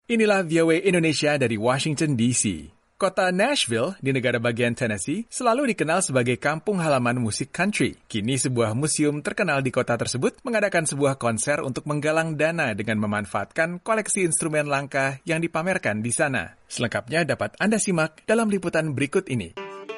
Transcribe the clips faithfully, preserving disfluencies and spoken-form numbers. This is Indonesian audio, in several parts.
Inilah V O A Indonesia dari Washington, D C. Kota Nashville di negara bagian Tennessee selalu dikenal sebagai kampung halaman musik country. Kini sebuah museum terkenal di kota tersebut mengadakan sebuah konser untuk menggalang dana dengan memanfaatkan koleksi instrumen langka yang dipamerkan di sana. Selengkapnya dapat Anda simak dalam liputan berikut ini.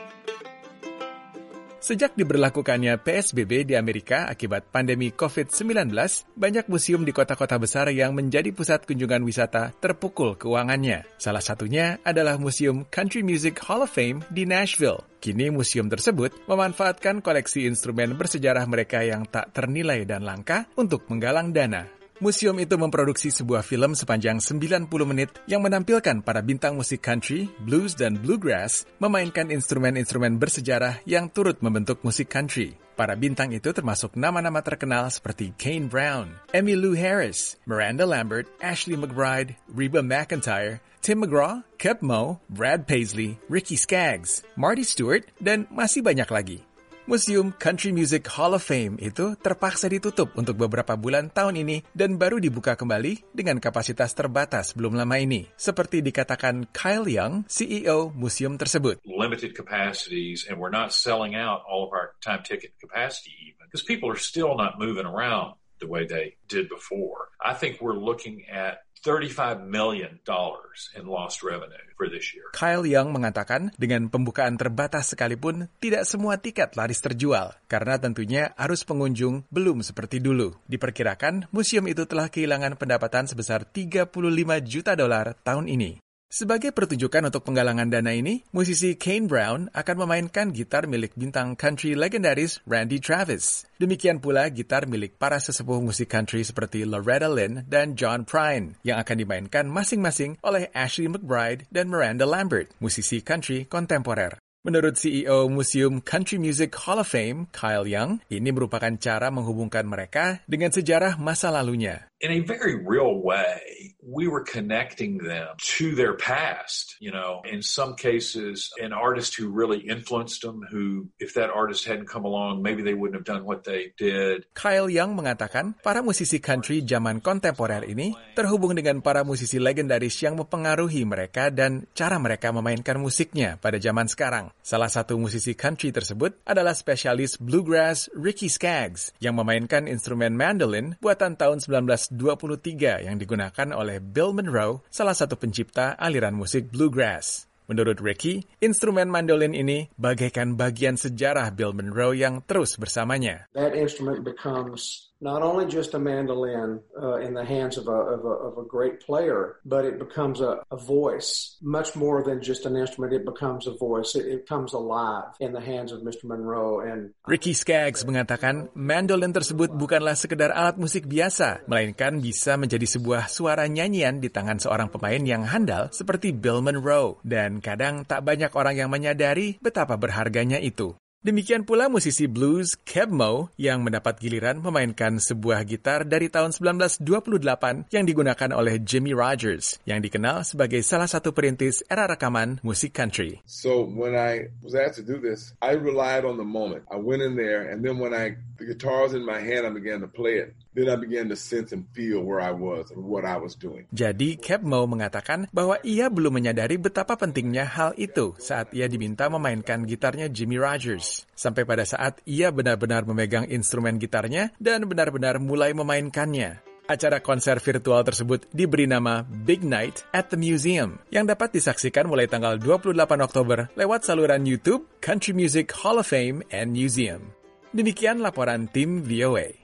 Sejak diberlakukannya P S B B di Amerika akibat pandemi covid sembilan belas, banyak museum di kota-kota besar yang menjadi pusat kunjungan wisata terpukul keuangannya. Salah satunya adalah Museum Country Music Hall of Fame di Nashville. Kini museum tersebut memanfaatkan koleksi instrumen bersejarah mereka yang tak ternilai dan langka untuk menggalang dana. Museum itu memproduksi sebuah film sepanjang sembilan puluh menit yang menampilkan para bintang musik country, blues, dan bluegrass memainkan instrumen-instrumen bersejarah yang turut membentuk musik country. Para bintang itu termasuk nama-nama terkenal seperti Kane Brown, Emmylou Harris, Miranda Lambert, Ashley McBryde, Reba McEntire, Tim McGraw, Keb Mo, Brad Paisley, Ricky Skaggs, Marty Stewart, dan masih banyak lagi. Museum Country Music Hall of Fame itu terpaksa ditutup untuk beberapa bulan tahun ini dan baru dibuka kembali dengan kapasitas terbatas belum lama ini. Seperti dikatakan Kyle Young, C E O museum tersebut. Limited capacities and we're not selling out all of our time ticket capacity even because people are still not moving around the way they did before. I think we're looking at thirty-five million dollars in lost revenue for this year. Kyle Young mengatakan dengan pembukaan terbatas sekalipun tidak semua tiket laris terjual karena tentunya arus pengunjung belum seperti dulu. Diperkirakan museum itu telah kehilangan pendapatan sebesar tiga puluh lima juta dolar tahun ini. Sebagai pertunjukan untuk penggalangan dana ini, musisi Kane Brown akan memainkan gitar milik bintang country legendaris Randy Travis. Demikian pula gitar milik para sesepuh musik country seperti Loretta Lynn dan John Prine yang akan dimainkan masing-masing oleh Ashley McBryde dan Miranda Lambert, musisi country kontemporer. Menurut C E O Museum Country Music Hall of Fame, Kyle Young, ini merupakan cara menghubungkan mereka dengan sejarah masa lalunya. In a very real way, we were connecting them to their past. You know, in some cases, an artist who really influenced them, who, if that artist hadn't come along, maybe they wouldn't have done what they did. Kyle Young mengatakan, para musisi country zaman kontemporer ini terhubung dengan para musisi legendaris yang mempengaruhi mereka dan cara mereka memainkan musiknya pada zaman sekarang. Salah satu musisi country tersebut adalah spesialis bluegrass Ricky Skaggs yang memainkan instrumen mandolin buatan tahun sembilan belas dua puluh tiga yang digunakan oleh Bill Monroe, salah satu pencipta aliran musik bluegrass. Menurut Ricky, instrumen mandolin ini bagaikan bagian sejarah Bill Monroe yang terus bersamanya. That instrument becomes not only just a mandolin uh, in the hands of a, of a of a great player, but it becomes a, a voice, much more than just an instrument. It becomes a voice. It, it comes alive in the hands of Mister Monroe. And Ricky Skaggs mengatakan mandolin tersebut bukanlah sekedar alat musik biasa, melainkan bisa menjadi sebuah suara nyanyian di tangan seorang pemain yang handal seperti Bill Monroe. Dan kadang tak banyak orang yang menyadari betapa berharganya itu. Demikian pula musisi blues Keb Mo yang mendapat giliran memainkan sebuah gitar dari tahun sembilan belas dua puluh delapan yang digunakan oleh Jimmie Rodgers yang dikenal sebagai salah satu perintis era rekaman musik country. So when I was asked to do this, I relied on the moment. I went in there and then when I the guitar was in my hand, I began to play it. Then I began to sense and feel where I was and what I was doing. Jadi, Keb Mo mengatakan bahwa ia belum menyadari betapa pentingnya hal itu saat ia diminta memainkan gitarnya Jimmie Rodgers. Sampai pada saat ia benar-benar memegang instrumen gitarnya dan benar-benar mulai memainkannya. Acara konser virtual tersebut diberi nama Big Night at the Museum yang dapat disaksikan mulai tanggal dua puluh delapan Oktober lewat saluran YouTube Country Music Hall of Fame and Museum. Demikian laporan tim V O A.